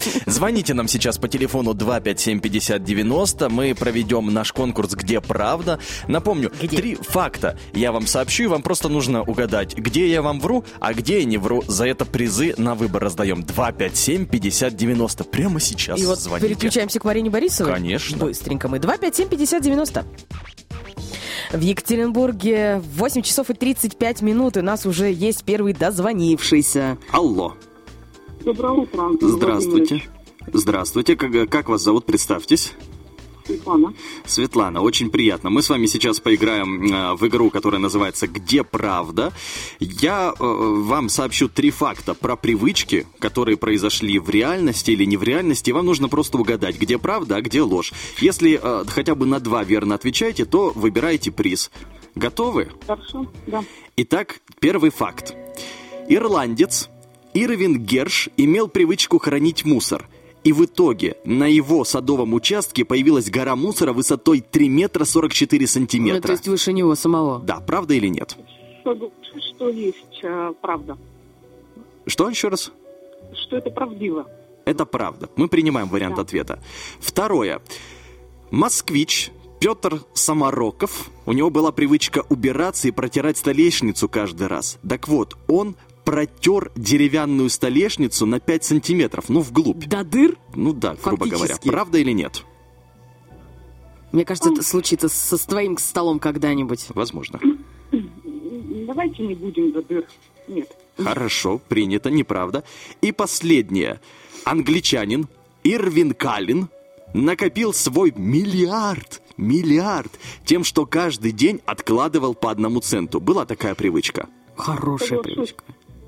Звоните нам сейчас по телефону 257-5090. Мы проведем наш конкурс «Где правда?». Напомню, 3 факта я вам сообщу, и вам просто нужно угадать, где я вам вру, а где я не вру. За это призы на выбор раздаем. 257-5090. Прямо сейчас и вот звоните. переключаемся к Марине Борисовой. Конечно. Быстренько мы. 257-5090. В Екатеринбурге 8 часов и 35 минут. У нас уже есть первый дозвонившийся. Алло. Доброе утро, Антон Здравствуйте. Владимирович. Здравствуйте. Как вас зовут? Представьтесь. Светлана. Светлана, очень приятно. Мы с вами сейчас поиграем в игру, которая называется «Где правда?». Я вам сообщу 3 факта про привычки, которые произошли в реальности или не в реальности. И вам нужно просто угадать, где правда, а где ложь. Если хотя бы на 2 верно отвечаете, то выбираете приз. Готовы? Хорошо, да. Итак, первый факт. Ирландец Ирвин Герш имел привычку хранить мусор. И в итоге на его садовом участке появилась гора мусора высотой 3 метра 44 сантиметра. Ну, то есть выше него самого. Да, правда или нет? Что есть правда. Что еще раз? Что это правдиво. Это правда. Мы принимаем вариант ответа. Второе. Москвич Петр Самароков. У него была привычка убираться и протирать столешницу каждый раз. Так вот, он протер деревянную столешницу на 5 сантиметров, вглубь. До дыр? Ну да, грубо говоря. Правда или нет? Мне кажется, это случится со твоим столом когда-нибудь. Возможно. Давайте не будем до дыр. Нет. Хорошо, принято, неправда. И последнее. Англичанин Ирвин Каллен накопил свой миллиард тем, что каждый день откладывал по 1 центу. Была такая привычка. Хорошая привычка.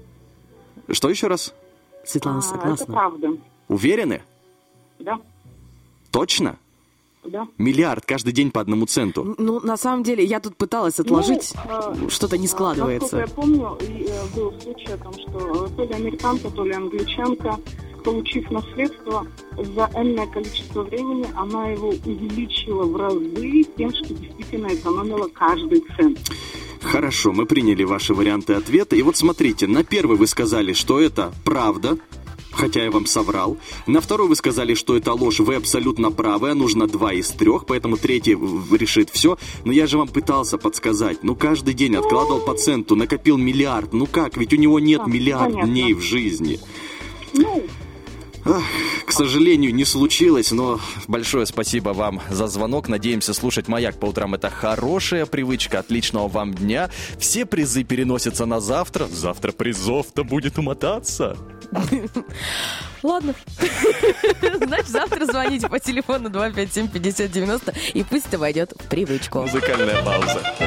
Что еще раз? Светлана согласна. Это правда. Уверены? Да. Точно? Да. Миллиард каждый день по 1 центу. Ну, на самом деле, я тут пыталась отложить, что-то не складывается. Насколько я помню, был случай о том, что то ли американка, то ли англичанка, получив наследство, за энное количество времени она его увеличила в разы тем, что действительно экономила каждый цент. Хорошо, мы приняли ваши варианты ответа. И вот смотрите, на первый вы сказали, что это правда, хотя я вам соврал. На второй вы сказали, что это ложь, вы абсолютно правы, нужно 2 из 3, поэтому третий решит все. Но я же вам пытался подсказать. Каждый день откладывал по центу, накопил миллиард. Как, ведь у него нет миллиард дней в жизни. К сожалению, не случилось, но большое спасибо вам за звонок. Надеемся, слушать «Маяк» по утрам — это хорошая привычка. Отличного вам дня. Все призы переносятся на завтра. Завтра призов-то будет умотаться. Ладно. Значит, завтра звоните по телефону 257-5090, и пусть это войдет в привычку. Музыкальная пауза.